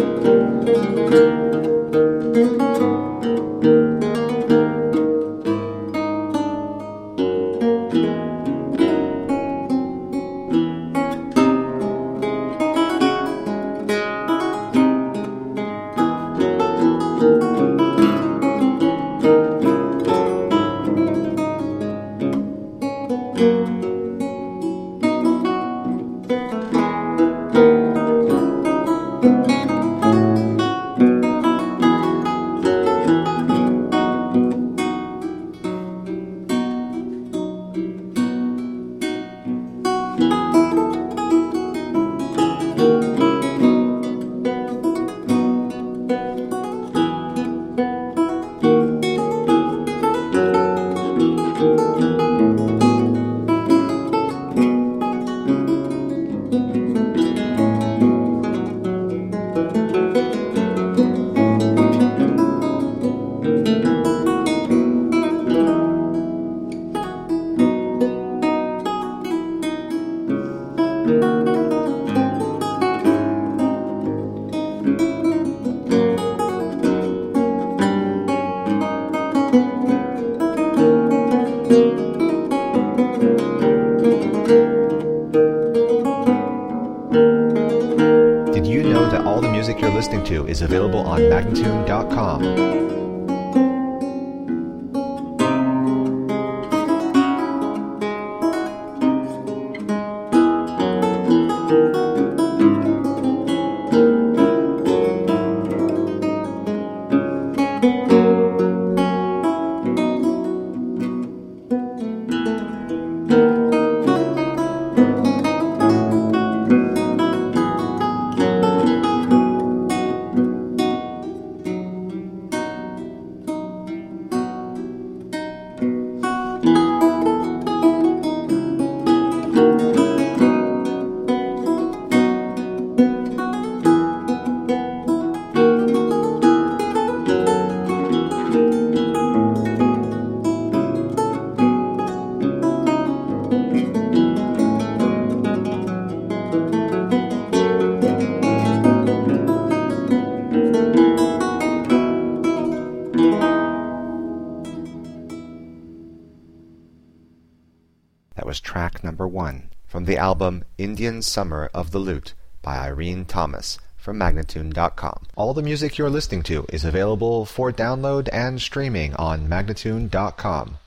Did you know that all the music you're listening to is available on Magnatune.com? That was track number 1 from the album Indian Summer of the Lute by Irene Thomas from Magnatune.com. All the music you're listening to is available for download and streaming on Magnatune.com.